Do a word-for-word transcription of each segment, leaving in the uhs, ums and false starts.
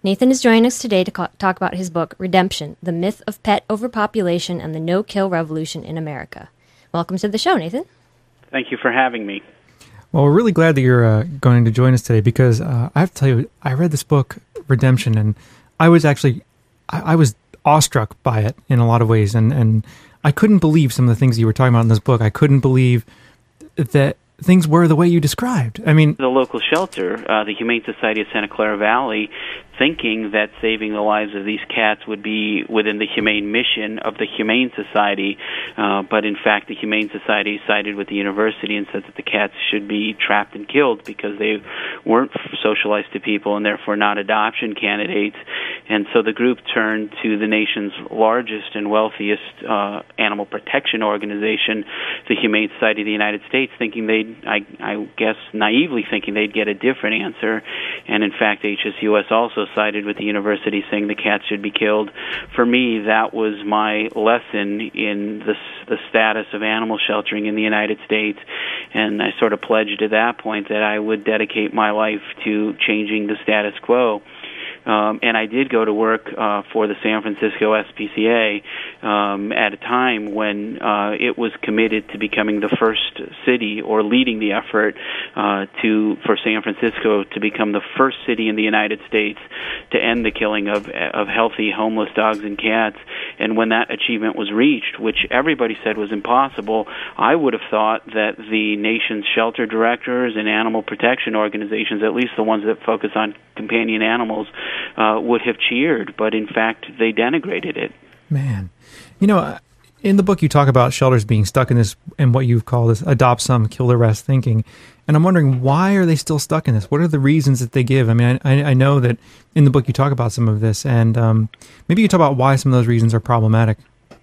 Nathan is joining us today to ca- talk about his book, Redemption, The Myth of Pet Overpopulation and the No-Kill Revolution in America. Welcome to the show, Nathan. Thank you for having me. Well, we're really glad that you're uh, going to join us today because uh, I have to tell you, I read this book, Redemption, and I was actually, I, I was awestruck by it in a lot of ways, and, and I couldn't believe some of the things you were talking about in this book. I couldn't believe that things were the way you described. I mean, the local shelter, uh, the Humane Society of Santa Clara Valley, thinking that saving the lives of these cats would be within the humane mission of the Humane Society, uh, but in fact the Humane Society sided with the university and said that the cats should be trapped and killed because they weren't socialized to people and therefore not adoption candidates. And so the group turned to the nation's largest and wealthiest uh, animal protection organization, the Humane Society of the United States, thinking they'd, I, I guess naively thinking they'd get a different answer. And in fact H S U S also sided with the university saying the cats should be killed. For me, that was my lesson in the, the status of animal sheltering in the United States, and I sort of pledged at that point that I would dedicate my life to changing the status quo. Um, and I did go to work uh, for the San Francisco S P C A um, at a time when uh, it was committed to becoming the first city or leading the effort uh, to for San Francisco to become the first city in the United States to end the killing of of healthy homeless dogs and cats. And when that achievement was reached, which everybody said was impossible, I would have thought that the nation's shelter directors and animal protection organizations, at least the ones that focus on companion animals, uh, would have cheered, but in fact they denigrated it. Man, you know, in the book you talk about shelters being stuck in this, and what you've called this adopt some, kill the rest thinking, and I'm wondering, why are they still stuck in this? What are the reasons that they give? I mean, I, I know that in the book you talk about some of this, and um, maybe you talk about why some of those reasons are problematic.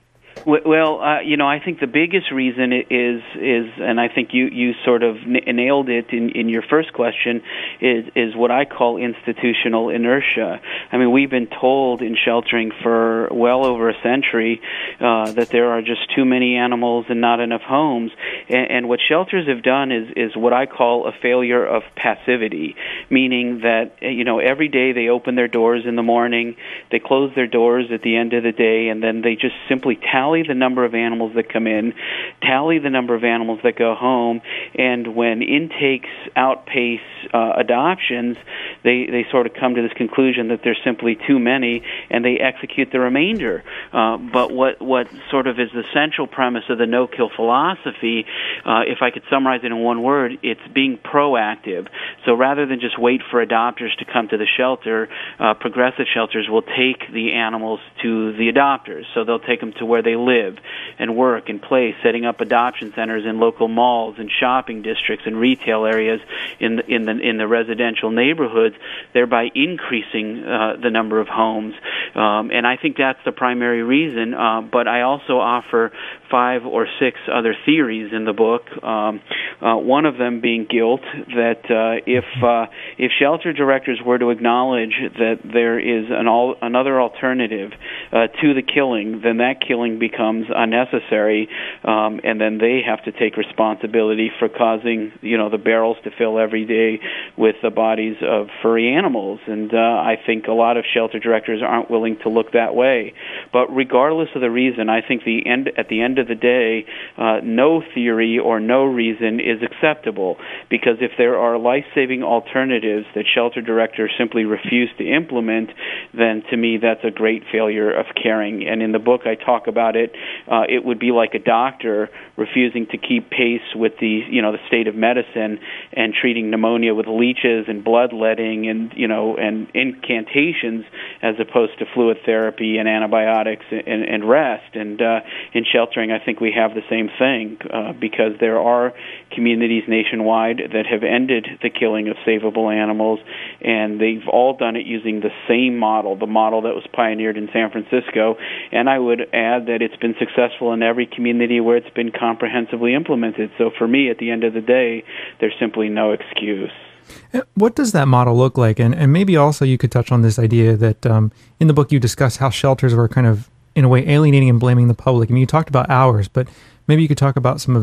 Well, uh, you know, I think the biggest reason is is, and I think you, you sort of n- nailed it in, in your first question, is is what I call institutional inertia. I mean, we've been told in sheltering for well over a century uh, that there are just too many animals and not enough homes. And, and what shelters have done is is what I call a failure of passivity, meaning that, you know, every day they open their doors in the morning, they close their doors at the end of the day, and then they just simply tally the number of animals that come in, tally the number of animals that go home, and when intakes outpace uh, adoptions, they, they sort of come to this conclusion that there's simply too many, and they execute the remainder. Uh, but what, what sort of is the central premise of the no-kill philosophy, uh, if I could summarize it in one word, it's being proactive. So rather than just wait for adopters to come to the shelter, uh, progressive shelters will take the animals to the adopters. So they'll take them to where they live and work and play, setting up adoption centers in local malls and shopping districts and retail areas in the, in the in the residential neighborhoods, thereby increasing uh, the number of homes. Um, and I think that's the primary reason. Uh, but I also offer five or six other theories in the book. Um, uh, one of them being guilt. That uh, if uh, if shelter directors were to acknowledge that there is an all, another alternative uh, to the killing, then that killing becomes unnecessary, um, and then they have to take responsibility for causing, you know, the barrels to fill every day with the bodies of furry animals. And uh, I think a lot of shelter directors aren't willing to look that way. But regardless of the reason, I think the end at the end of the day, uh, no theory or no reason is acceptable, because if there are life-saving alternatives that shelter directors simply refuse to implement, then to me that's a great failure of caring. And in the book I talk about it. Uh, it would be like a doctor refusing to keep pace with the, you know, the state of medicine and treating pneumonia with leeches and bloodletting and, you know, and incantations as opposed to fluid therapy and antibiotics and, and rest. And uh, in sheltering, I think we have the same thing uh, because there are communities nationwide that have ended the killing of savable animals, and they've all done it using the same model, the model that was pioneered in San Francisco. And I would add that it's been successful in every community where it's been comprehensively implemented. So for me, at the end of the day, there's simply no excuse. What does that model look like? And and maybe also you could touch on this idea that um, in the book you discuss how shelters were kind of, in a way, alienating and blaming the public. I mean, you talked about hours, but maybe you could talk about some of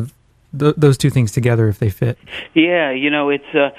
th- those two things together if they fit. Yeah, you know, it's uh,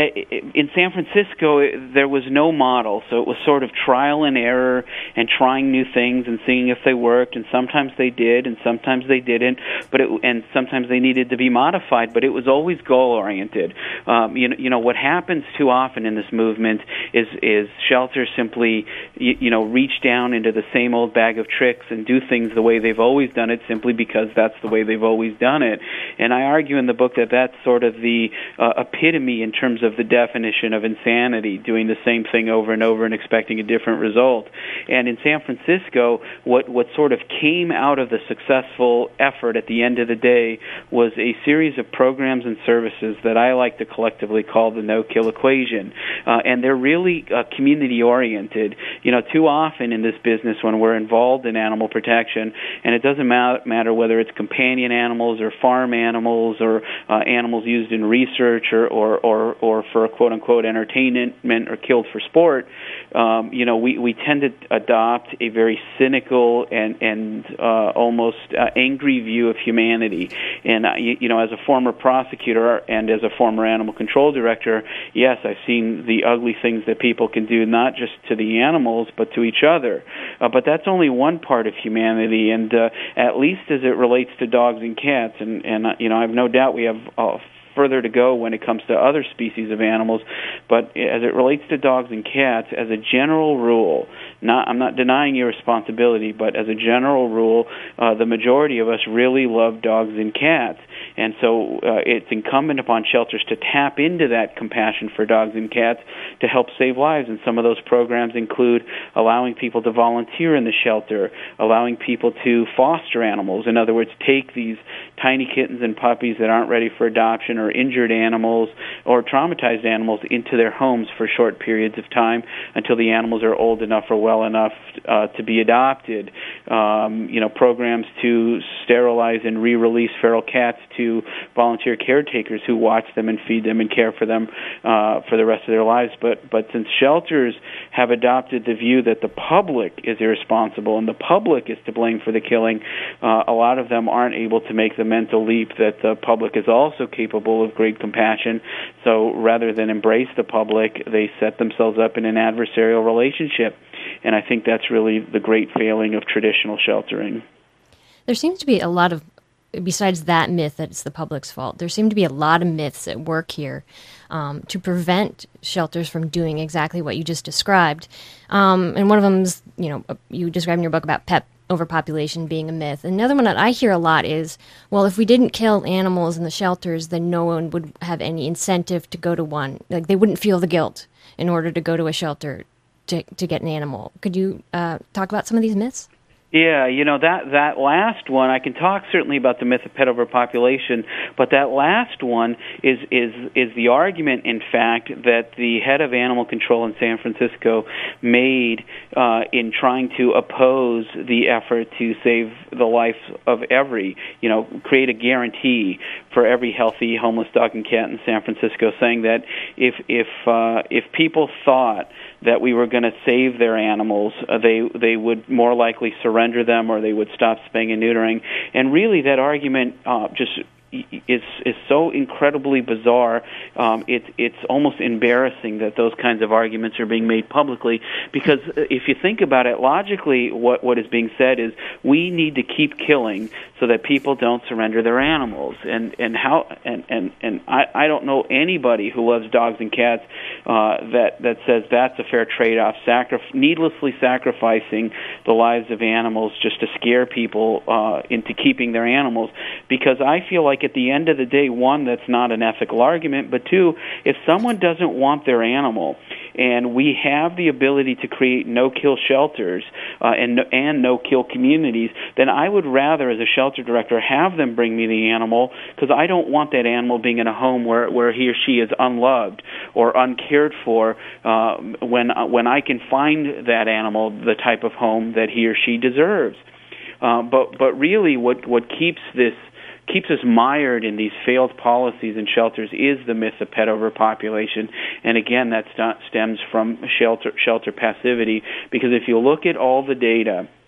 in San Francisco, it, there was no model, so it was sort of trial and error and trying new things and seeing if they worked, and sometimes they did, and sometimes they didn't, but it, and sometimes they needed to be modified, but it was always goal-oriented. Um, you know, you know, what happens too often in this movement is is shelters simply, you, you know, reach down into the same old bag of tricks and do things the way they've always done it simply because that's the way they've always done it. And I argue in the book that that's sort of the uh, epitome in terms of the definition of insanity, doing the same thing over and over and expecting a different result. And in San Francisco, what, what sort of came out of the successful effort at the end of the day was a series of programs and services that I like to collectively call the no-kill equation. Uh, and they're really uh, community-oriented. You know, too often in this business when we're involved in animal protection, and it doesn't ma- matter whether it's companion animals or farm animals or uh, animals used in research or, or, or, or for quote-unquote entertainment or killed for sport, um, you know, we, we tend to adopt a very cynical and, and uh, almost uh, angry view of humanity. And, uh, you, you know, as a former prosecutor and as a former animal control director, yes, I've seen the ugly things that people can do, not just to the animals, but to each other. Uh, but that's only one part of humanity, and uh, at least as it relates to dogs and cats, and, and uh, you know, I have no doubt we have uh, further to go when it comes to other species of animals, but as it relates to dogs and cats, as a general rule, not, I'm not denying your responsibility, but as a general rule, uh, the majority of us really love dogs and cats. And so uh, it's incumbent upon shelters to tap into that compassion for dogs and cats to help save lives. And some of those programs include allowing people to volunteer in the shelter, allowing people to foster animals. In other words, take these tiny kittens and puppies that aren't ready for adoption or injured animals or traumatized animals into their homes for short periods of time until the animals are old enough or well enough uh, to be adopted. Um, you know, programs to sterilize and re-release feral cats to volunteer caretakers who watch them and feed them and care for them uh, for the rest of their lives. But but since shelters have adopted the view that the public is irresponsible and the public is to blame for the killing, uh, a lot of them aren't able to make the mental leap that the public is also capable of great compassion. So rather than embrace the public, they set themselves up in an adversarial relationship. And I think that's really the great failing of traditional sheltering. There seems to be a lot of, besides that myth that it's the public's fault, there seem to be a lot of myths at work here um, to prevent shelters from doing exactly what you just described. Um, and one of them is, you know, you described in your book about pet overpopulation being a myth. Another one that I hear a lot is, well, if we didn't kill animals in the shelters, then no one would have any incentive to go to one. Like, they wouldn't feel the guilt in order to go to a shelter to to get an animal. Could you uh, talk about some of these myths? Yeah, you know, that, that last one, I can talk certainly about the myth of pet overpopulation, but that last one is, is, is the argument, in fact, that the head of animal control in San Francisco made uh, in trying to oppose the effort to save the life of every, you know, create a guarantee for every healthy homeless dog and cat in San Francisco, saying that if, if, uh, if people thought that we were going to save their animals, uh, they they would more likely surrender them, or they would stop spaying and neutering. And really, that argument uh, just is is so incredibly bizarre. Um, it's it's almost embarrassing that those kinds of arguments are being made publicly. Because if you think about it logically, what what is being said is we need to keep killing so that people don't surrender their animals. And and how and and and I, I don't know anybody who loves dogs and cats uh, that that says that's a fair trade-off. Sacrif- needlessly sacrificing the lives of animals just to scare people uh, into keeping their animals. Because I feel like at the end of the day, one, that's not an ethical argument, but two, if someone doesn't want their animal, and we have the ability to create no-kill shelters uh, and and no-kill communities, then I would rather, as a shelter director, have them bring me the animal, because I don't want that animal being in a home where, where he or she is unloved or uncared for, uh, when uh, when I can find that animal the type of home that he or she deserves. Uh, but but really, what what keeps this keeps us mired in these failed policies and shelters is the myth of pet overpopulation. And again, that st- stems from shelter shelter passivity, because if you look at all the data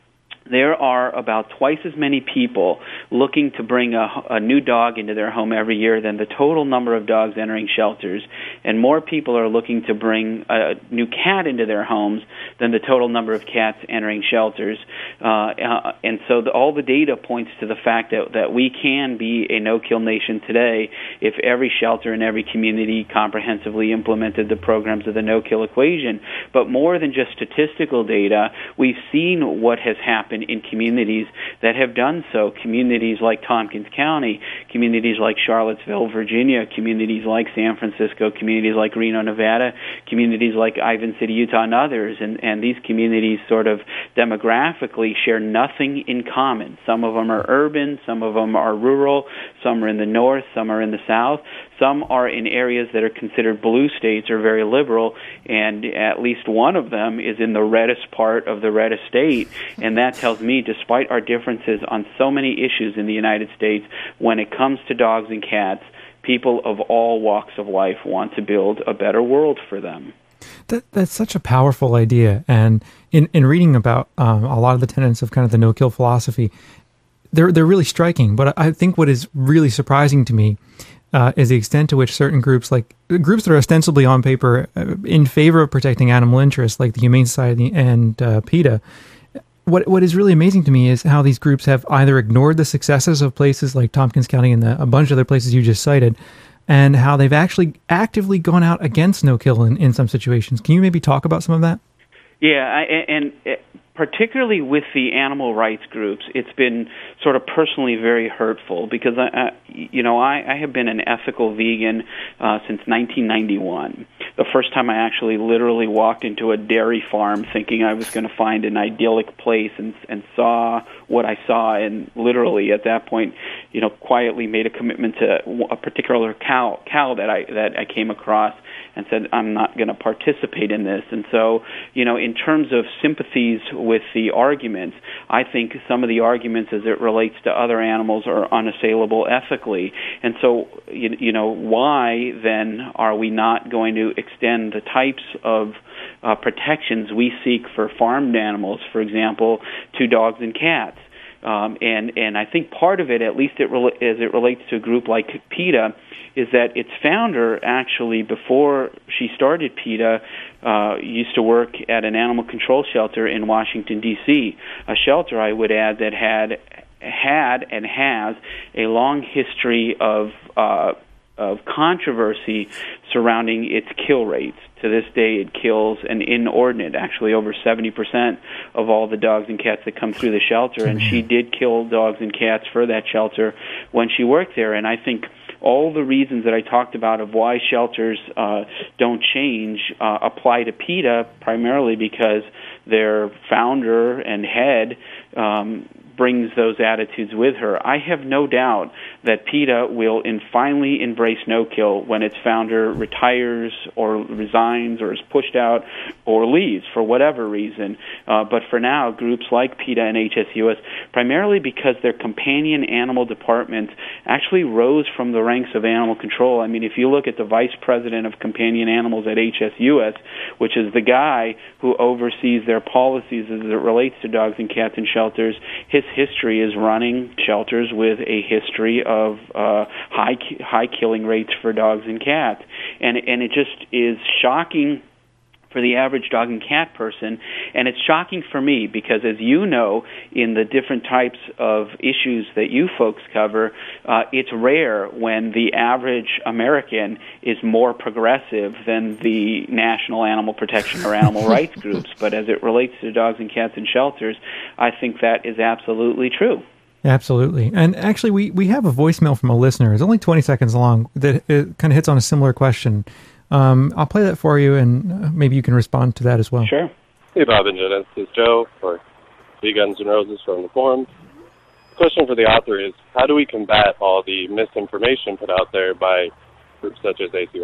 there are about twice as many people looking to bring a, a new dog into their home every year than the total number of dogs entering shelters, and more people are looking to bring a new cat into their homes than the total number of cats entering shelters. Uh, uh, and so the, all the data points to the fact that, that we can be a no-kill nation today if every shelter in every community comprehensively implemented the programs of the no-kill equation. But more than just statistical data, we've seen what has happened in communities that have done so, communities like Tompkins County, communities like Charlottesville, Virginia, communities like San Francisco, communities like Reno, Nevada, communities like Ivan City, Utah, and others. And, and these communities sort of demographically share nothing in common. Some of them are urban, some of them are rural, some are in the north, some are in the south. Some are in areas that are considered blue states or very liberal, and at least one of them is in the reddest part of the reddest state. And that tells me, despite our differences on so many issues in the United States, when it comes to dogs and cats, people of all walks of life want to build a better world for them. That, that's such a powerful idea. And in, in reading about um, a lot of the tenets of kind of the no-kill philosophy, they're, they're really striking. But I think what is really surprising to me Uh, is the extent to which certain groups, like groups that are ostensibly on paper uh, in favor of protecting animal interests, like the Humane Society and uh, PETA, what what is really amazing to me is how these groups have either ignored the successes of places like Tompkins County and the, a bunch of other places you just cited, and how they've actually actively gone out against no-kill in, in some situations. Can you maybe talk about some of that? Yeah, I, and particularly with the animal rights groups, it's been sort of personally very hurtful because, I, I, you know, I, I have been an ethical vegan uh, since nineteen ninety-one. The first time I actually literally walked into a dairy farm thinking I was going to find an idyllic place and, and saw what I saw, and literally at that point, you know, quietly made a commitment to a particular cow cow that I that I came across, and said, I'm not going to participate in this. And so, you know, in terms of sympathies with the arguments, I think some of the arguments as it relates to other animals are unassailable ethically. And so, you, you know, why then are we not going to extend the types of uh, protections we seek for farmed animals, for example, to dogs and cats? Um, and, and I think part of it, at least it re- as it relates to a group like PETA, is that its founder actually, before she started PETA, uh, used to work at an animal control shelter in Washington, D C, a shelter, I would add, that had had and has a long history of uh, of controversy surrounding its kill rates. To this day, it kills an inordinate, actually over seventy percent of all the dogs and cats that come through the shelter, and she did kill dogs and cats for that shelter when she worked there. And I think all the reasons that I talked about of why shelters uh, don't change uh, apply to PETA, primarily because their founder and head um, brings those attitudes with her. I have no doubt that PETA will in finally embrace no-kill when its founder retires or resigns or is pushed out or leaves for whatever reason. Uh, but for now, groups like PETA and H S U S, primarily because their companion animal departments actually rose from the ranks of animal control. I mean, if you look at the vice president of companion animals at H S U S, which is the guy who oversees their policies as it relates to dogs and cats in shelters, his history is running shelters with a history of uh, high high killing rates for dogs and cats, and and it just is shocking for the average dog and cat person, and it's shocking for me because, as you know, in the different types of issues that you folks cover, uh, it's rare when the average American is more progressive than the national animal protection or animal rights groups. But as it relates to dogs and cats in shelters, I think that is absolutely true. Absolutely. And actually, we, we have a voicemail from a listener. It's only twenty seconds long that it kind of hits on a similar question. Um, I'll play that for you, and maybe you can respond to that as well. Sure. Hey, Bob and Jenna. This is Joe for Three Guns and Roses from the forums. The question for the author is, how do we combat all the misinformation put out there by groups such as H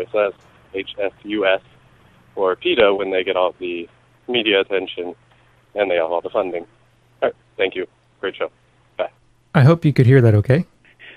S U S or PETA when they get all the media attention and they have all the funding? All right. Thank you. Great show. Bye. I hope you could hear that okay.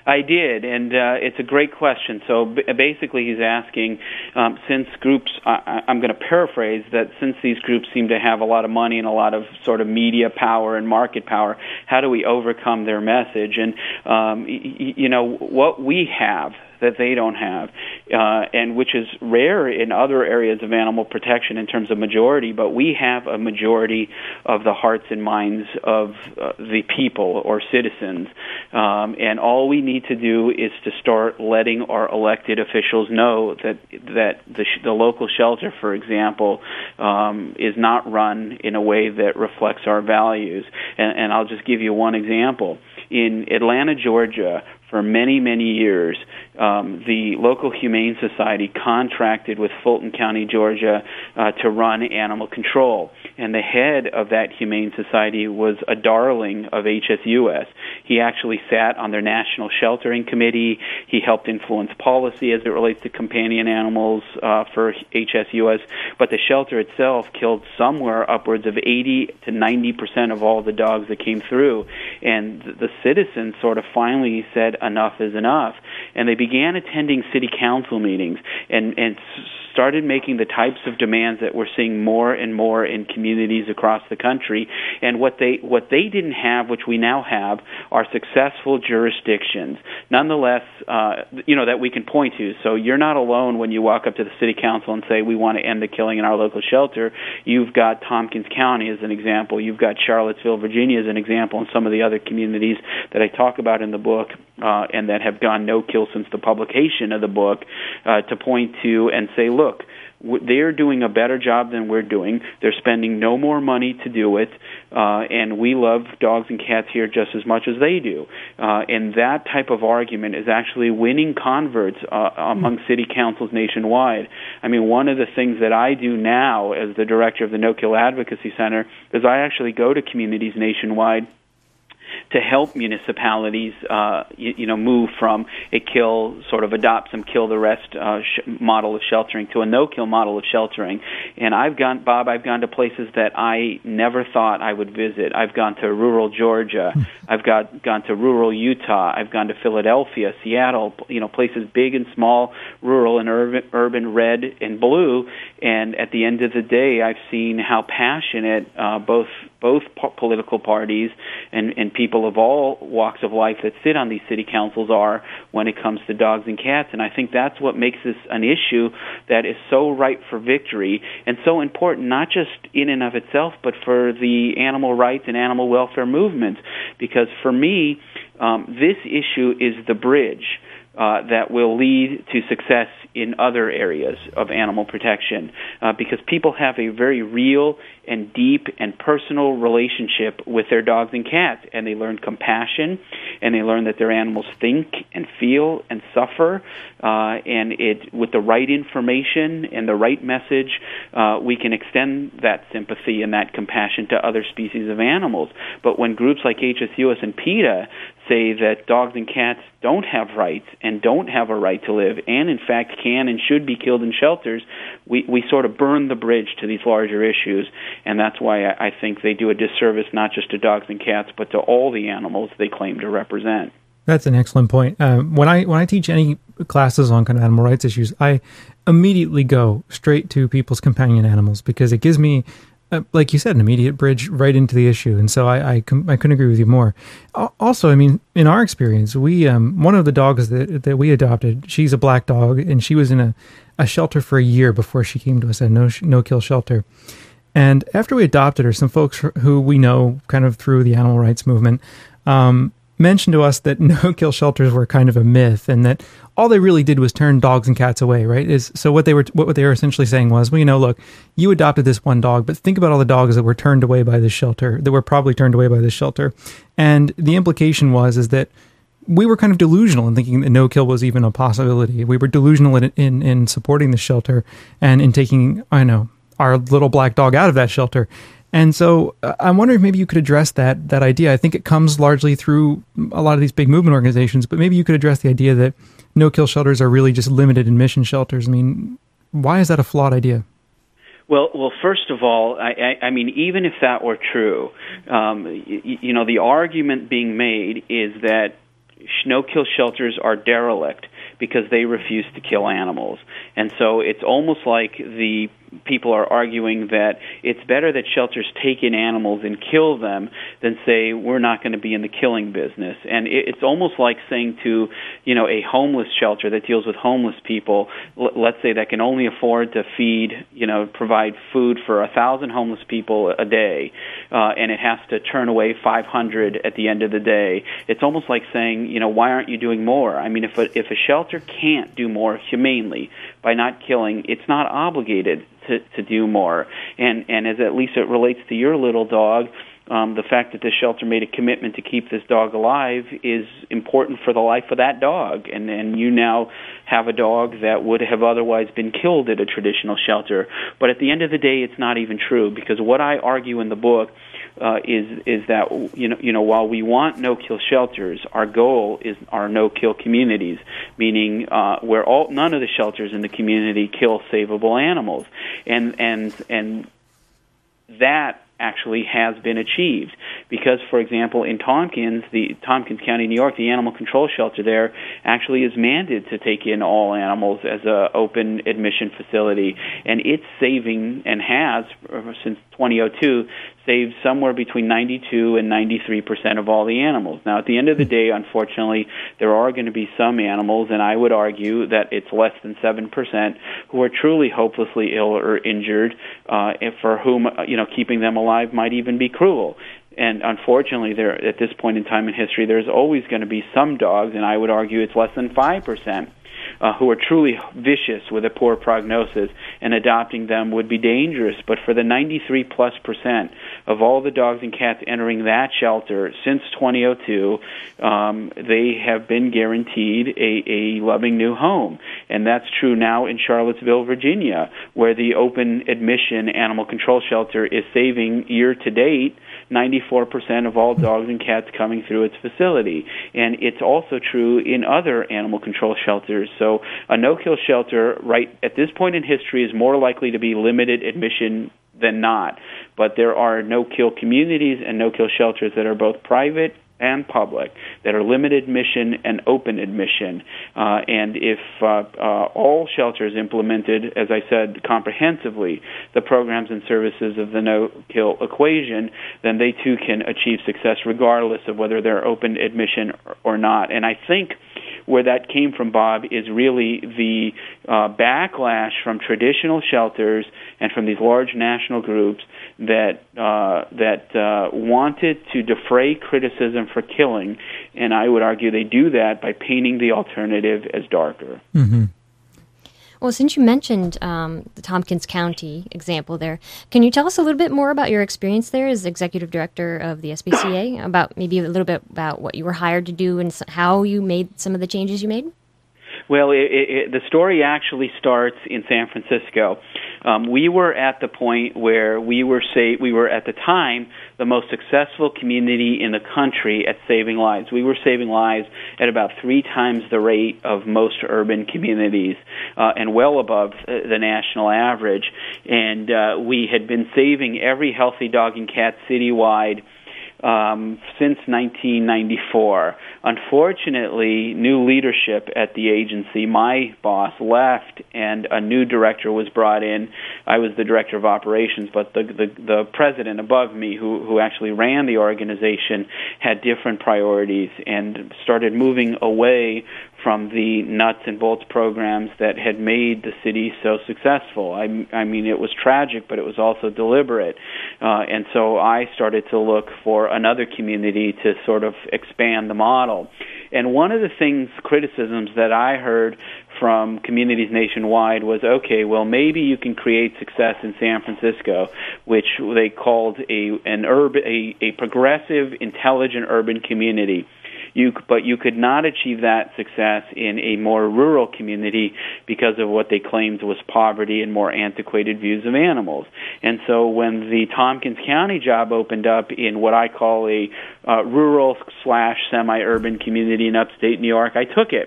I did, and uh, it's a great question. So b- basically he's asking, um, since groups, I- I'm going to paraphrase, that since these groups seem to have a lot of money and a lot of sort of media power and market power, how do we overcome their message? And, um, y- you know, what we have that they don't have, uh, and which is rare in other areas of animal protection in terms of majority, but we have a majority of the hearts and minds of uh, the people or citizens. Um, and all we need to do is to start letting our elected officials know that that the, sh- the local shelter, for example, um, is not run in a way that reflects our values. And, and I'll just give you one example. In Atlanta, Georgia, for many, many years, um, the local Humane Society contracted with Fulton County, Georgia, uh, to run animal control. And the head of that Humane Society was a darling of H S U S. He actually sat on their National Sheltering Committee. He helped influence policy as it relates to companion animals uh, for H S U S. But the shelter itself killed somewhere upwards of eighty to ninety percent of all the dogs that came through. And the citizens sort of finally said, enough is enough. And they began attending city council meetings and, and started making the types of demands that we're seeing more and more in communities across the country. And what they what they didn't have, which we now have, are successful jurisdictions. Nonetheless, uh, you know, that we can point to. So you're not alone when you walk up to the city council and say, we want to end the killing in our local shelter. You've got Tompkins County as an example. You've got Charlottesville, Virginia as an example, and some of the other communities that I talk about in the book uh, and that have gone no-kill since the publication of the book uh, to point to and say, look, they're doing a better job than we're doing. They're spending no more money to do it, uh, and we love dogs and cats here just as much as they do. Uh, and that type of argument is actually winning converts uh, among city councils nationwide. I mean, one of the things that I do now as the director of the No Kill Advocacy Center is I actually go to communities nationwide to help municipalities, uh, you, you know, move from a kill, sort of adopt some kill the rest uh, sh- model of sheltering to a no-kill model of sheltering. And I've gone, Bob, I've gone to places that I never thought I would visit. I've gone to rural Georgia. I've got gone to rural Utah. I've gone to Philadelphia, Seattle, you know, places big and small, rural and urban, urban, red and blue. And at the end of the day, I've seen how passionate uh, both both po- political parties and, and people of all walks of life that sit on these city councils are when it comes to dogs and cats. And I think that's what makes this an issue that is so ripe for victory and so important, not just in and of itself, but for the animal rights and animal welfare movements. Because for me, um, this issue is the bridge Uh, that will lead to success in other areas of animal protection, uh, because people have a very real and deep and personal relationship with their dogs and cats, and they learn compassion, and they learn that their animals think and feel and suffer, uh, and it with the right information and the right message, uh, we can extend that sympathy and that compassion to other species of animals. But when groups like H S U S and PETA say that dogs and cats don't have rights and don't have a right to live and, in fact, can and should be killed in shelters, we, we sort of burn the bridge to these larger issues, and that's why I, I think they do a disservice not just to dogs and cats but to all the animals they claim to represent. That's an excellent point. Um, when I when I teach any classes on kind of animal rights issues, I immediately go straight to people's companion animals because it gives me, Uh, like you said, an immediate bridge right into the issue. And so I I, com- I couldn't agree with you more. Also, I mean, in our experience, we um, one of the dogs that that we adopted, she's a black dog, and she was in a, a shelter for a year before she came to us, a no no kill shelter. And after we adopted her, some folks who we know kind of through the animal rights movement um, mentioned to us that no-kill shelters were kind of a myth, and that all they really did was turn dogs and cats away, right? Is so what they were what they were essentially saying was, well, you know, look, you adopted this one dog, but think about all the dogs that were turned away by this shelter, that were probably turned away by this shelter. And the implication was is that we were kind of delusional in thinking that no-kill was even a possibility. We were delusional in in, in supporting the shelter and in taking, I know, our little black dog out of that shelter. And so uh, I'm wondering if maybe you could address that that idea. I think it comes largely through a lot of these big movement organizations, but maybe you could address the idea that no-kill shelters are really just limited admission shelters. I mean, why is that a flawed idea? Well, well, first of all, I, I, I mean, even if that were true, um, you, you know, the argument being made is that no-kill shelters are derelict because they refuse to kill animals. And so it's almost like the people are arguing that it's better that shelters take in animals and kill them than say we're not going to be in the killing business. And it's almost like saying to, you know, a homeless shelter that deals with homeless people, let's say that can only afford to feed, you know, provide food for a thousand homeless people a day, uh, and it has to turn away five hundred at the end of the day. It's almost like saying, you know, why aren't you doing more? I mean, if a, if a shelter can't do more humanely by not killing, it's not obligated to, to do more. And, and as at least it relates to your little dog, um, the fact that the shelter made a commitment to keep this dog alive is important for the life of that dog. And, and you now have a dog that would have otherwise been killed at a traditional shelter. But at the end of the day, it's not even true, because what I argue in the book Uh, is is that you know you know while we want no-kill shelters, our goal is our no-kill communities, meaning uh, where all none of the shelters in the community kill savable animals, and and and that actually has been achieved because, for example, in Tompkins, the Tompkins County, New York, the animal control shelter there actually is mandated to take in all animals as a open admission facility, and it's saving and has since twenty oh two saved somewhere between ninety-two and ninety-three percent of all the animals. Now, at the end of the day, unfortunately, there are going to be some animals, and I would argue that it's less than seven percent, who are truly hopelessly ill or injured, uh, and for whom, you know, keeping them alive might even be cruel. And unfortunately, there at this point in time in history, there's always going to be some dogs, and I would argue it's less than five percent, Uh, who are truly vicious with a poor prognosis, and adopting them would be dangerous. But for the ninety-three plus percent of all the dogs and cats entering that shelter since twenty oh two, um, they have been guaranteed a, a loving new home. And that's true now in Charlottesville, Virginia, where the open admission animal control shelter is saving year to date ninety-four percent of all dogs and cats coming through its facility. And it's also true in other animal control shelters. So a no-kill shelter, right at this point in history, is more likely to be limited admission than not. But there are no-kill communities and no-kill shelters that are both private and public, that are limited admission and open admission. Uh, and if uh, uh, all shelters implemented, as I said, comprehensively, the programs and services of the no-kill equation, then they too can achieve success regardless of whether they're open admission or, or not. And I think where that came from, Bob, is really the uh, backlash from traditional shelters and from these large national groups that uh, that uh, wanted to defray criticism for killing, and I would argue they do that by painting the alternative as darker. Mm-hmm. Well, since you mentioned um, the Tompkins County example there, can you tell us a little bit more about your experience there as executive director of the S P C A, about maybe a little bit about what you were hired to do and how you made some of the changes you made? Well, it, it, the story actually starts in San Francisco. Um, we were at the point where we were say we were at the time the most successful community in the country at saving lives. We were saving lives at about three times the rate of most urban communities, uh, and well above the national average. And uh, we had been saving every healthy dog and cat citywide Um, since nineteen ninety-four. Unfortunately, new leadership at the agency, my boss, left, and a new director was brought in. I was the director of operations, but the the, the president above me, who, who actually ran the organization, had different priorities and started moving away from the nuts and bolts programs that had made the city so successful. I, I mean, it was tragic, but it was also deliberate. Uh, and so I started to look for another community to sort of expand the model. And one of the things, criticisms that I heard from communities nationwide was, okay, well, maybe you can create success in San Francisco, which they called a an urban, a, a progressive, intelligent urban community. You, but you could not achieve that success in a more rural community because of what they claimed was poverty and more antiquated views of animals. And so when the Tompkins County job opened up in what I call a uh, rural slash semi-urban community in upstate New York, I took it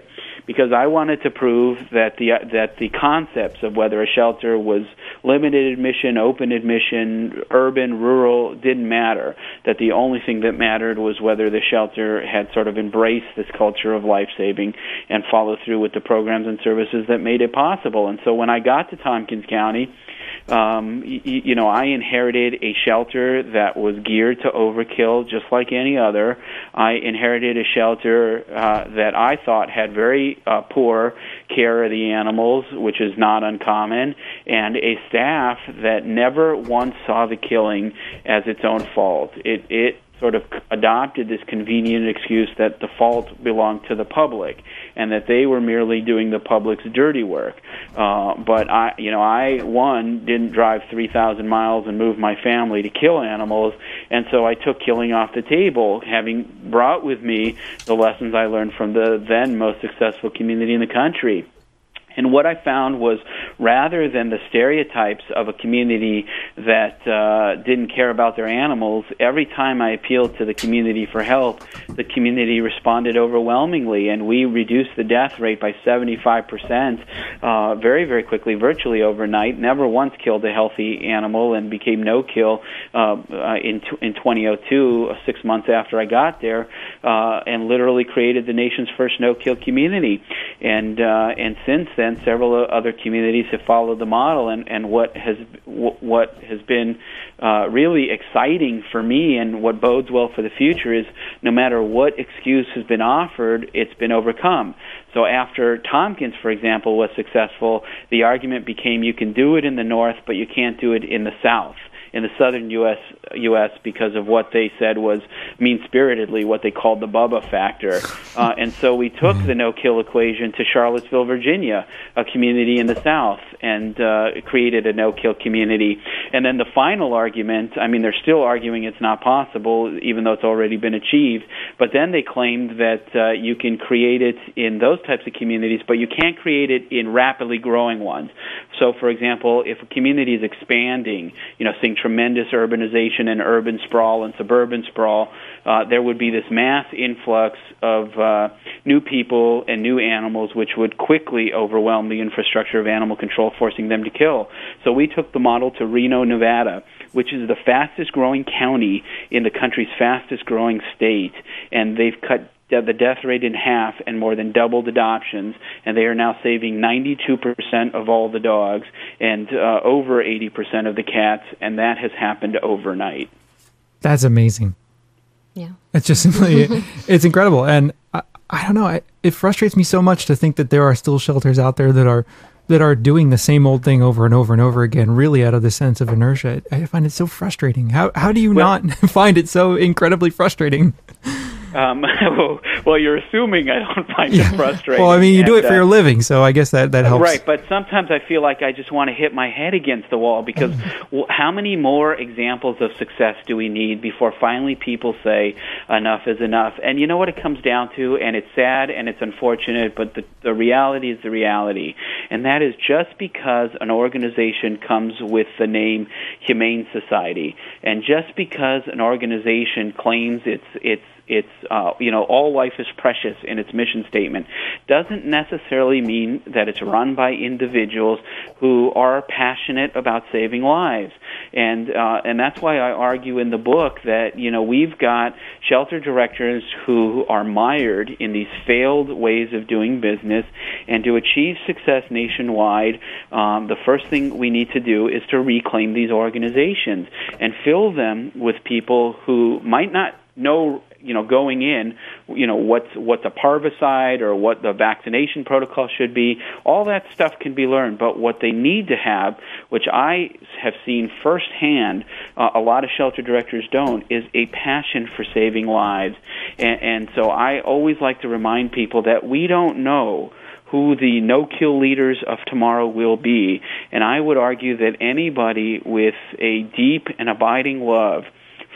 because I wanted to prove that the that the concepts of whether a shelter was limited admission, open admission, urban, rural, didn't matter. That the only thing that mattered was whether the shelter had sort of embraced this culture of life-saving and followed through with the programs and services that made it possible. And so when I got to Tompkins County, Um, you, you know, I inherited a shelter that was geared to overkill just like any other. I inherited a shelter uh, that I thought had very uh, poor care of the animals, which is not uncommon, and a staff that never once saw the killing as its own fault. It, it sort of adopted this convenient excuse that the fault belonged to the public and that they were merely doing the public's dirty work. Uh, but I, you know, I one didn't drive three thousand miles and move my family to kill animals, and so I took killing off the table, having brought with me the lessons I learned from the then most successful community in the country. And what I found was, rather than the stereotypes of a community that uh, didn't care about their animals, every time I appealed to the community for help, the community responded overwhelmingly, and we reduced the death rate by seventy-five percent uh, very, very quickly, virtually overnight. Never once killed a healthy animal, and became no-kill uh, uh, in, in twenty oh two, six months after I got there, uh, and literally created the nation's first no-kill community. And uh, and since then, several other communities have followed the model, and, and what has what has been uh, really exciting for me, and what bodes well for the future, is no matter what excuse has been offered, it's been overcome. So after Tompkins, for example, was successful, the argument became you can do it in the north, but you can't do it in the south, in the southern U S U S because of what they said was mean-spiritedly what they called the Bubba factor. Uh, and so we took the no-kill equation to Charlottesville, Virginia, a community in the south, and uh, created a no-kill community. And then the final argument, I mean, they're still arguing it's not possible, even though it's already been achieved, but then they claimed that uh, you can create it in those types of communities, but you can't create it in rapidly growing ones. So, for example, if a community is expanding, you know, seeing tremendous urbanization and urban sprawl and suburban sprawl, uh, there would be this mass influx of uh, new people and new animals, which would quickly overwhelm the infrastructure of animal control, forcing them to kill. So we took the model to Reno, Nevada, which is the fastest growing county in the country's fastest growing state, and they've cut the death rate in half and more than doubled adoptions, and they are now saving ninety-two percent of all the dogs and uh, over eighty percent of the cats, and that has happened overnight. That's amazing. Yeah. It's just simply, it's incredible. And I, I don't know, I, it frustrates me so much to think that there are still shelters out there that are that are doing the same old thing over and over and over again, really out of the sense of inertia. I find it so frustrating. How how do you well, not find it so incredibly frustrating? Um, well, you're assuming I don't find yeah. it frustrating. Well, I mean, you and, do it for uh, your living, so I guess that, that helps. Right, but sometimes I feel like I just want to hit my head against the wall, because well, how many more examples of success do we need before finally people say enough is enough? And you know what it comes down to, and it's sad and it's unfortunate, but the, the reality is the reality, and that is just because an organization comes with the name Humane Society, and just because an organization claims it's it's It's, uh, you know, all life is precious in its mission statement, doesn't necessarily mean that it's run by individuals who are passionate about saving lives. And uh, and that's why I argue in the book that, you know, we've got shelter directors who are mired in these failed ways of doing business, and to achieve success nationwide, um, the first thing we need to do is to reclaim these organizations and fill them with people who might not know, you know, going in, you know, what's what's a parvicide or what the vaccination protocol should be. All that stuff can be learned, but what they need to have, which I have seen firsthand, uh, a lot of shelter directors don't, is a passion for saving lives. And, and so I always like to remind people that we don't know who the no-kill leaders of tomorrow will be. And I would argue that anybody with a deep and abiding love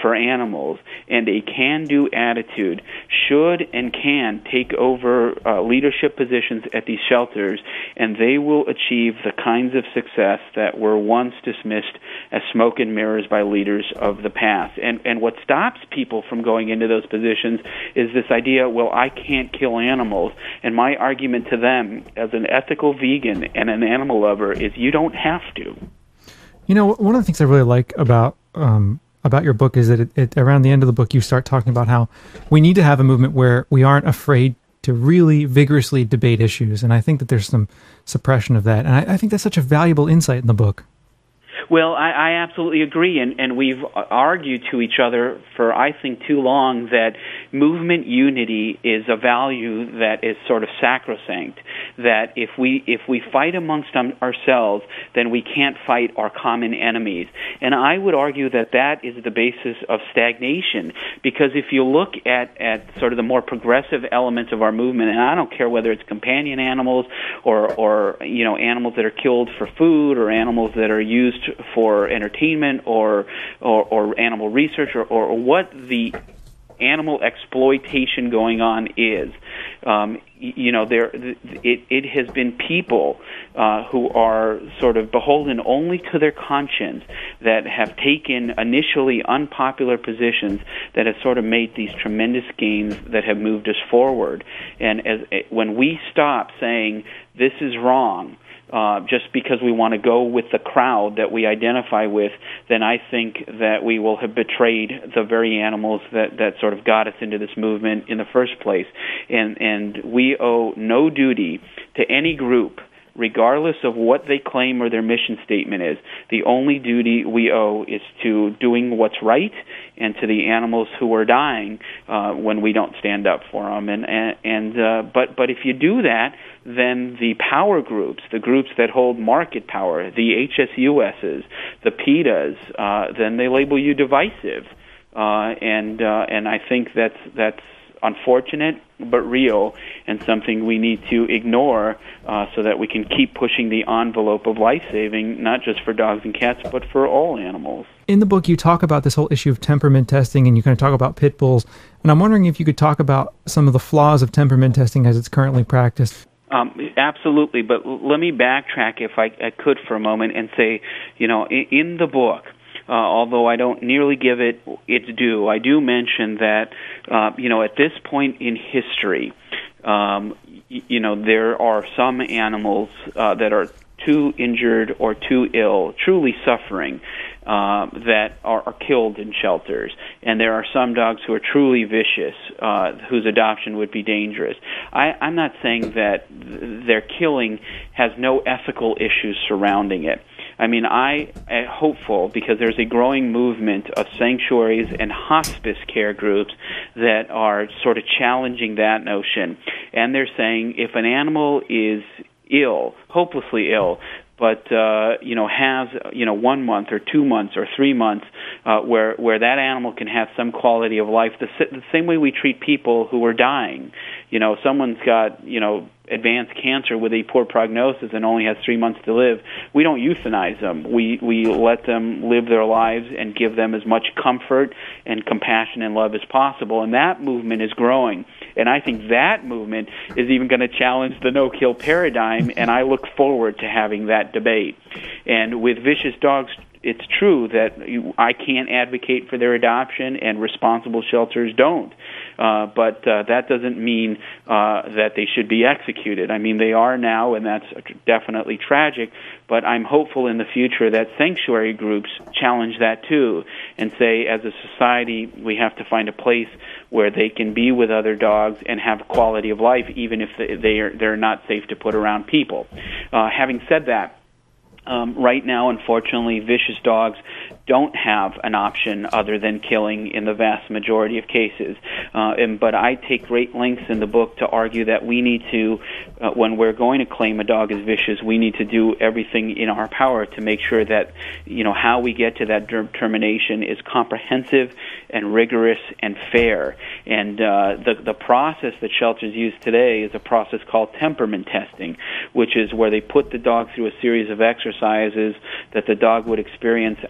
for animals and a can-do attitude should and can take over uh, leadership positions at these shelters, and they will achieve the kinds of success that were once dismissed as smoke and mirrors by leaders of the past. And and what stops people from going into those positions is this idea, well, I can't kill animals. And my argument to them as an ethical vegan and an animal lover is you don't have to. You know, one of the things I really like about um, about your book is that it, it, around the end of the book, you start talking about how we need to have a movement where we aren't afraid to really vigorously debate issues. And I think that there's some suppression of that. And I, I think that's such a valuable insight in the book. Well, I, I absolutely agree, and, and we've argued to each other for, I think, too long that movement unity is a value that is sort of sacrosanct, that if we if we fight amongst ourselves, then we can't fight our common enemies. And I would argue that that is the basis of stagnation, because if you look at, at sort of the more progressive elements of our movement, and I don't care whether it's companion animals or, or you know, animals that are killed for food or animals that are used for entertainment or or, or animal research or, or what the animal exploitation going on is. Um, you know, there it, it has been people uh, who are sort of beholden only to their conscience that have taken initially unpopular positions that have sort of made these tremendous gains that have moved us forward. And as when we stop saying this is wrong, Uh, just because we want to go with the crowd that we identify with, then I think that we will have betrayed the very animals that, that sort of got us into this movement in the first place. And, and we owe no duty to any group, regardless of what they claim or their mission statement is. The only duty we owe is to doing what's right and to the animals who are dying uh, when we don't stand up for them. And, and, and uh, but but if you do that, then the power groups, the groups that hold market power, the H S U S's, the PETAs, uh, then they label you divisive. Uh, and uh, and I think that's that's unfortunate but real, and something we need to ignore uh, so that we can keep pushing the envelope of life-saving, not just for dogs and cats, but for all animals. In the book, you talk about this whole issue of temperament testing, and you kind of talk about pit bulls. And I'm wondering if you could talk about some of the flaws of temperament testing as it's currently practiced. Um, absolutely, but l- let me backtrack if I, I could for a moment and say, you know, in, in the book, Uh, although I don't nearly give it its due, I do mention that, uh, you know, at this point in history, um, y- you know, there are some animals uh, that are too injured or too ill, truly suffering, uh, that are, are killed in shelters. And there are some dogs who are truly vicious, uh, whose adoption would be dangerous. I, I'm not saying that th- their killing has no ethical issues surrounding it. I mean, I am hopeful because there's a growing movement of sanctuaries and hospice care groups that are sort of challenging that notion. And they're saying if an animal is ill, hopelessly ill, but uh, you know has you know one month or two months or three months uh, where where that animal can have some quality of life, the, the same way we treat people who are dying. You know, someone's got you know advanced cancer with a poor prognosis and only has three months to live. We don't euthanize them. We we let them live their lives and give them as much comfort and compassion and love as possible. And that movement is growing. And I think that movement is even going to challenge the no-kill paradigm, and I look forward to having that debate. And with vicious dogs, it's true that I can't advocate for their adoption, and responsible shelters don't. Uh, but uh, that doesn't mean uh, that they should be executed. I mean, they are now, and that's definitely tragic, but I'm hopeful in the future that sanctuary groups challenge that too and say, as a society, we have to find a place where they can be with other dogs and have quality of life, even if they are, they're not safe to put around people. Uh, having said that, Um, right now, unfortunately, vicious dogs don't have an option other than killing in the vast majority of cases. Uh, and, but I take great lengths in the book to argue that we need to, uh, when we're going to claim a dog as vicious, we need to do everything in our power to make sure that, you know, how we get to that determination is comprehensive and rigorous and fair. And uh, the, the process that shelters use today is a process called temperament testing, which is where they put the dog through a series of exercises that the dog would experience outside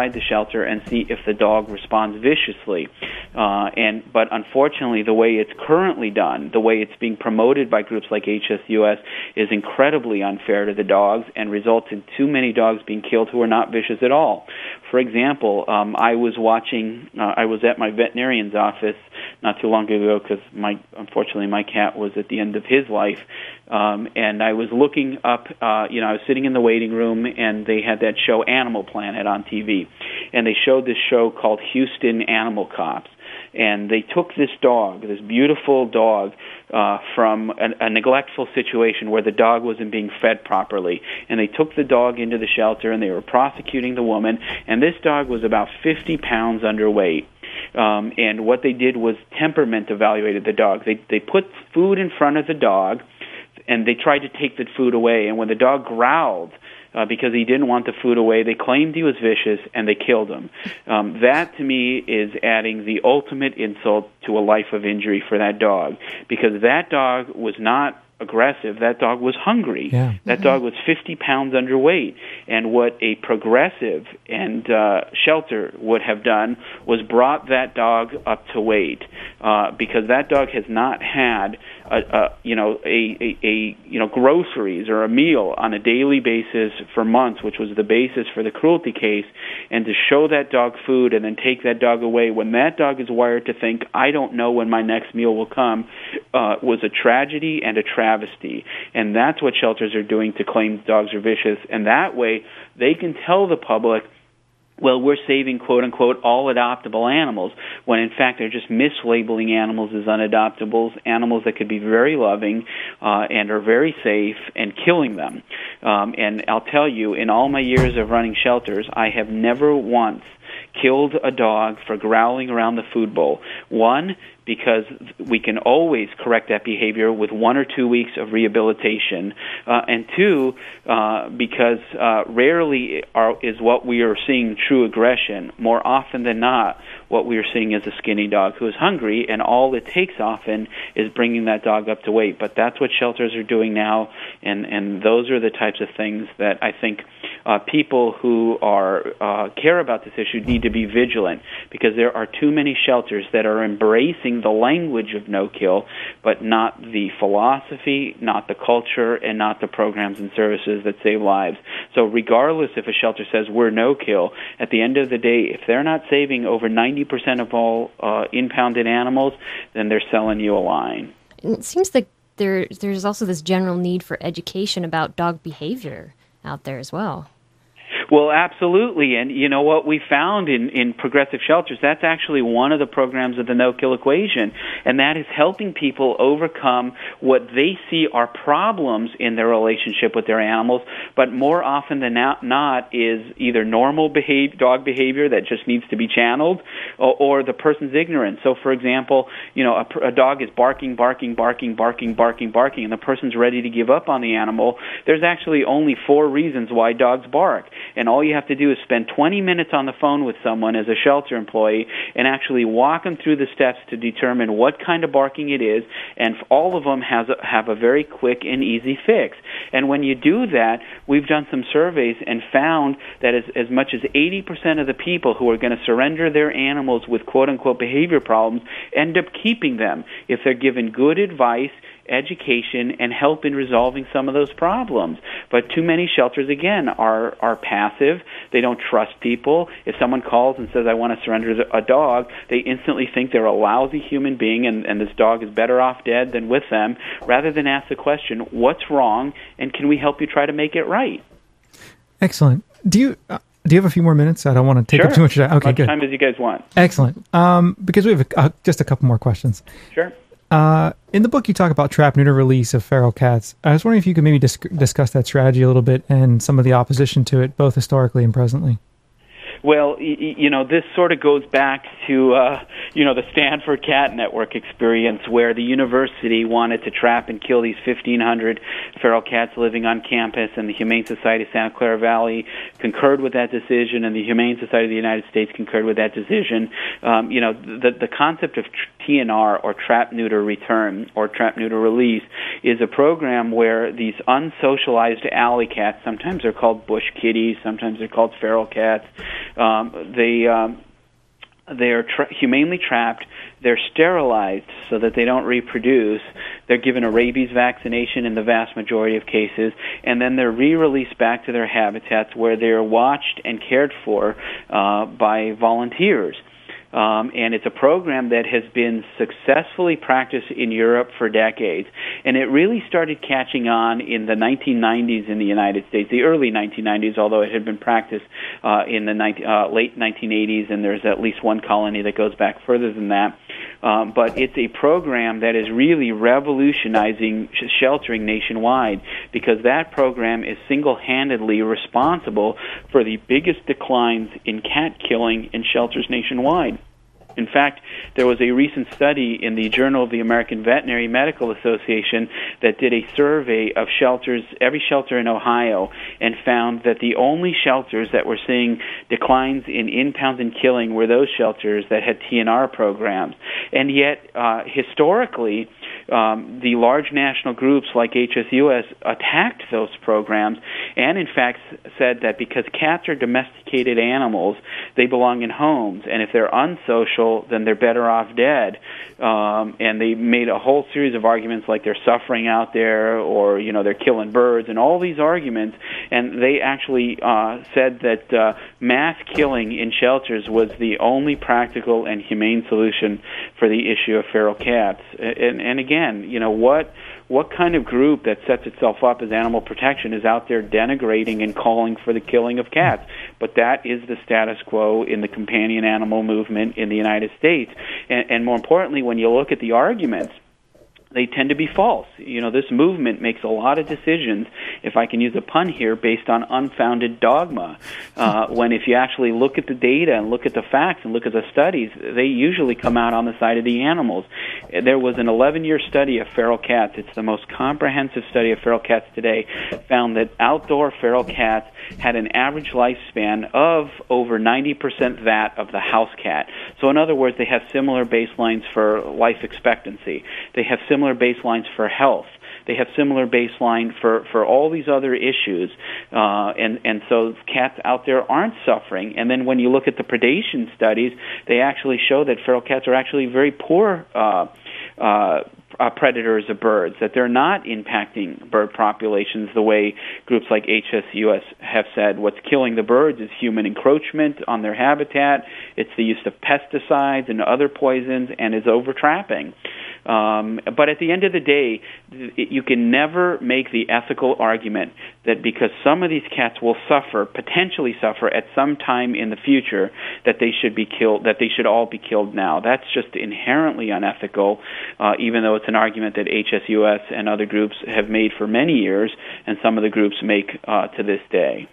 inside the shelter and see if the dog responds viciously. Uh, and but unfortunately, the way it's currently done, the way it's being promoted by groups like H S U S, is incredibly unfair to the dogs and results in too many dogs being killed who are not vicious at all. For example, um, I was watching, uh, I was at my veterinarian's office not too long ago because my, unfortunately, my cat was at the end of his life, um, and I was looking up, uh, you know, I was sitting in the waiting room, and they had that show Animal Planet on T V, and they showed this show called Houston Animal Cops. And they took this dog, this beautiful dog, uh, from a, a neglectful situation where the dog wasn't being fed properly. And they took the dog into the shelter, and they were prosecuting the woman. And this dog was about fifty pounds underweight. Um, and what they did was temperament evaluated the dog. They they put food in front of the dog, and they tried to take the food away. And when the dog growled, Uh, because he didn't want the food away, they claimed he was vicious, and they killed him. Um, that, to me, is adding the ultimate insult to a life of injury for that dog, because that dog was not aggressive. That dog was hungry. Yeah. That dog was fifty pounds underweight. And what a progressive and uh, shelter would have done was brought that dog up to weight, uh, because that dog has not had a, a you know a, a, a you know groceries or a meal on a daily basis for months, which was the basis for the cruelty case. And to show that dog food and then take that dog away when that dog is wired to think, I don't know when my next meal will come, uh, was a tragedy and a travesty. And that's what shelters are doing to claim dogs are vicious. And that way they can tell the public, well, we're saving, quote-unquote, all adoptable animals, when in fact they're just mislabeling animals as unadoptables, animals that could be very loving uh, and are very safe, and killing them. Um, and I'll tell you, in all my years of running shelters, I have never once killed a dog for growling around the food bowl. One, because we can always correct that behavior with one or two weeks of rehabilitation. Uh, and two, uh, because uh, rarely are, is what we are seeing true aggression. More often than not, what we are seeing is a skinny dog who is hungry, and all it takes often is bringing that dog up to weight. But that's what shelters are doing now, and, and those are the types of things that I think uh, people who are uh, care about this issue need to be vigilant, because there are too many shelters that are embracing the language of no-kill, but not the philosophy, not the culture, and not the programs and services that save lives. So regardless if a shelter says we're no-kill, at the end of the day, if they're not saving over ninety percent of all uh, impounded animals, then they're selling you a line. It seems like there, there's also this general need for education about dog behavior out there as well. Well, absolutely. And you know what we found in, in progressive shelters, that's actually one of the programs of the no-kill equation, and that is helping people overcome what they see are problems in their relationship with their animals, but more often than not is either normal behave, dog behavior that just needs to be channeled, or, or the person's ignorance. So, for example, you know, a, a dog is barking, barking, barking, barking, barking, barking, and the person's ready to give up on the animal. There's actually only four reasons why dogs bark. And all you have to do is spend twenty minutes on the phone with someone as a shelter employee and actually walk them through the steps to determine what kind of barking it is, and all of them has a, have a very quick and easy fix. And when you do that, we've done some surveys and found that as, as much as eighty percent of the people who are going to surrender their animals with quote-unquote behavior problems end up keeping them if they're given good advice, education, and help in resolving some of those problems. But too many shelters, again, are are passive. They don't trust people. If someone calls and says, I want to surrender a dog, they instantly think they're a lousy human being and, and this dog is better off dead than with them, rather than ask the question, what's wrong, and can we help you try to make it right? Excellent. Do you... Uh, Do you have a few more minutes? I don't want to take sure. up too much of that. Okay, as much good. time as you guys want. Excellent. Um, because we have a, uh, just a couple more questions. Sure. Uh, in the book, you talk about trap, neuter, release of feral cats. I was wondering if you could maybe dis- discuss that strategy a little bit and some of the opposition to it, both historically and presently. Well, you know, this sort of goes back to, uh, you know, the Stanford Cat Network experience where the university wanted to trap and kill these fifteen hundred feral cats living on campus, and the Humane Society of Santa Clara Valley concurred with that decision, and the Humane Society of the United States concurred with that decision. Um, you know, the, the concept of T N R, or trap, neuter, return, or trap, neuter, release, is a program where these unsocialized alley cats, sometimes they're called bush kitties, sometimes they're called feral cats, um, they um, they're tra- humanely trapped, they're sterilized so that they don't reproduce, they're given a rabies vaccination in the vast majority of cases, and then they're re-released back to their habitats where they're watched and cared for uh, by volunteers. Um, and it's a program that has been successfully practiced in Europe for decades. And it really started catching on in the nineteen nineties in the United States, the early nineteen nineties, although it had been practiced uh, in the nineteen, uh, late nineteen eighties, and there's at least one colony that goes back further than that. Um, but it's a program that is really revolutionizing sh- sheltering nationwide, because that program is single-handedly responsible for the biggest declines in cat killing in shelters nationwide. In fact, there was a recent study in the Journal of the American Veterinary Medical Association that did a survey of shelters, every shelter in Ohio, and found that the only shelters that were seeing declines in impounds and killing were those shelters that had T N R programs. And yet, uh, historically, um, the large national groups like H S U S attacked those programs and, in fact, said that because cats are domesticated animals, they belong in homes, and if they're unsocial, then they're better off dead. Um, and they made a whole series of arguments like they're suffering out there, or, you know, they're killing birds, and all these arguments. And they actually uh, said that uh, mass killing in shelters was the only practical and humane solution for the issue of feral cats. And, and again, you know, what what kind of group that sets itself up as animal protection is out there denigrating and calling for the killing of cats? But that is the status quo in the companion animal movement in the United States. And, and more importantly, when you look at the arguments, they tend to be false. You know, this movement makes a lot of decisions, if I can use a pun here, based on unfounded dogma. Uh, when if you actually look at the data and look at the facts and look at the studies, they usually come out on the side of the animals. There was an eleven-year study of feral cats. It's the most comprehensive study of feral cats today, found that outdoor feral cats had an average lifespan of over ninety percent that of the house cat. So in other words, they have similar baselines for life expectancy. They have similar similar baselines for health. They have similar baseline for, for all these other issues, uh, and, and so cats out there aren't suffering. And then when you look at the predation studies, they actually show that feral cats are actually very poor uh, uh, uh, predators of birds, that they're not impacting bird populations the way groups like H S U S have said. What's killing the birds is human encroachment on their habitat, it's the use of pesticides and other poisons, and is overtrapping. Um, but at the end of the day, you can never make the ethical argument that because some of these cats will suffer, potentially suffer at some time in the future, that they should be killed, that they should all be killed now. That's just inherently unethical, uh, even though it's an argument that H S U S and other groups have made for many years, and some of the groups make uh, to this day.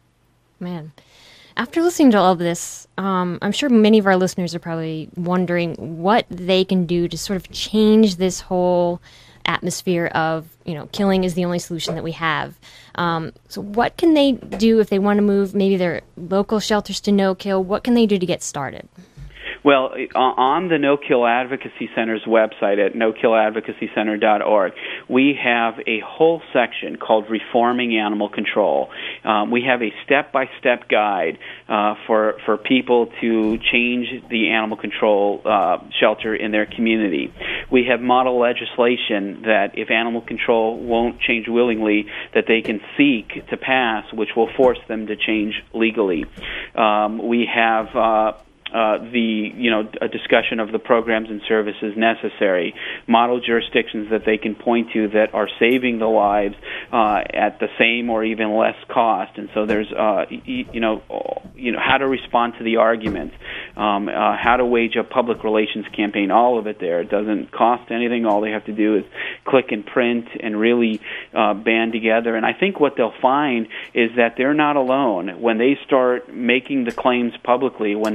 Man. After listening to all of this, um, I'm sure many of our listeners are probably wondering what they can do to sort of change this whole atmosphere of, you know, killing is the only solution that we have. Um, so what can they do if they want to move maybe their local shelters to no-kill? What can they do to get started? Well, on the No Kill Advocacy Center's website at no kill advocacy center dot org, we have a whole section called Reforming Animal Control. Um, we have a step-by-step guide uh, for, for people to change the animal control uh, shelter in their community. We have model legislation that if animal control won't change willingly, that they can seek to pass, which will force them to change legally. Um, we have... Uh, Uh, the, you know, a discussion of the programs and services necessary, model jurisdictions that they can point to that are saving the lives uh, at the same or even less cost. And so there's, uh, you, you know, you know, how to respond to the arguments, um, uh, how to wage a public relations campaign, all of it there. It doesn't cost anything. All they have to do is click and print and really uh, band together. And I think what they'll find is that they're not alone. When they start making the claims publicly, when they write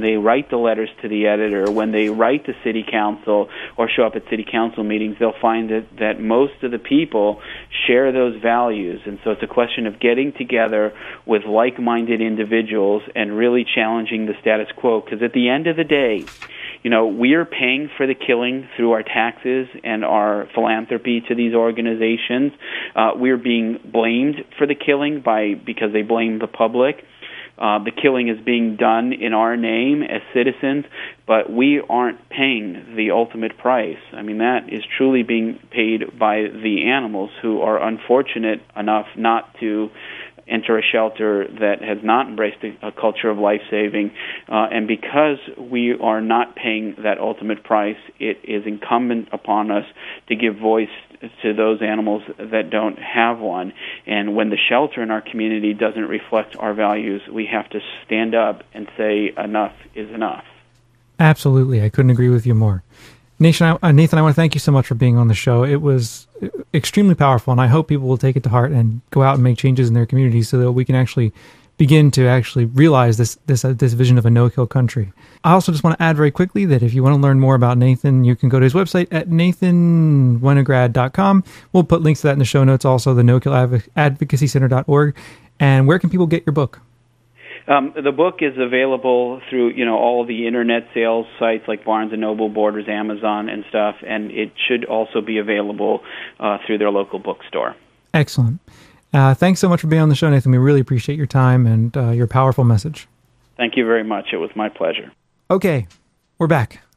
write the letters to the editor, when they write to city council or show up at city council meetings, they'll find that, that most of the people share those values. And so it's a question of getting together with like-minded individuals and really challenging the status quo. Because at the end of the day, you know, we are paying for the killing through our taxes and our philanthropy to these organizations. Uh, we're being blamed for the killing by because they blame the public. Uh, the killing is being done in our name as citizens, but we aren't paying the ultimate price. I mean, that is truly being paid by the animals who are unfortunate enough not to enter a shelter that has not embraced a, a culture of life-saving. Uh, and because we are not paying that ultimate price, it is incumbent upon us to give voice to those animals that don't have one. And when the shelter in our community doesn't reflect our values, we have to stand up and say enough is enough. Absolutely. I couldn't agree with you more. Nathan, I, Nathan, I want to thank you so much for being on the show. It was extremely powerful, and I hope people will take it to heart and go out and make changes in their communities so that we can actually begin to actually realize this this uh, this vision of a no-kill country. I also just want to add very quickly that if you want to learn more about Nathan, you can go to his website at nathan winograd dot com. We'll put links to that in the show notes, also the no kill advocacy center dot org. And where can people get your book? Um, the book is available through, you know, all the internet sales sites like Barnes and Noble, Borders, Amazon, and stuff, and it should also be available uh, through their local bookstore. Excellent. Uh, thanks so much for being on the show, Nathan. We really appreciate your time and uh, your powerful message. Thank you very much. It was my pleasure. Okay, we're back.